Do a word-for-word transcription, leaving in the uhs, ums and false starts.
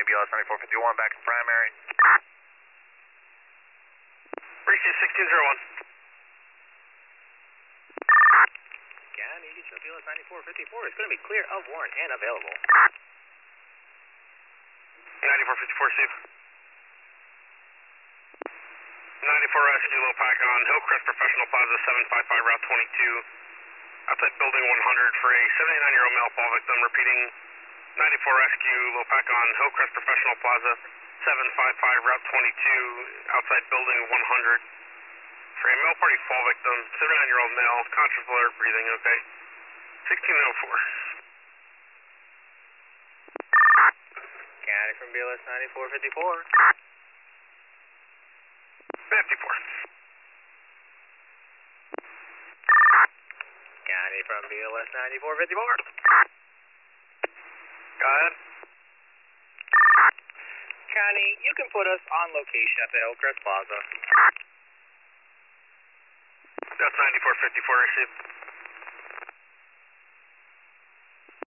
B L S ninety-four fifty-one, back in primary. Receive sixteen zero one. County, you can show B L S ninety-four fifty-four. It's going to be clear of warrant and available. ninety-four fifty-four, receive. ninety-four rescue, low pack on Hillcrest Professional Plaza, seven five five, Route twenty-two. Outside building one hundred for a seventy-nine-year-old male fall victim. Repeating, ninety-four rescue, low pack on Hillcrest Professional Plaza, seven five five, Route twenty-two. Outside building one hundred for a male party fall victim, seventy-nine-year-old male, conscious, alert, breathing, okay. sixteen oh four. County from B L S ninety-four fifty-four. fifty-four. County from B L S ninety-four fifty-four. Go ahead. County, you can put us on location at the Hillcrest Plaza. That's ninety-four fifty-four, receive.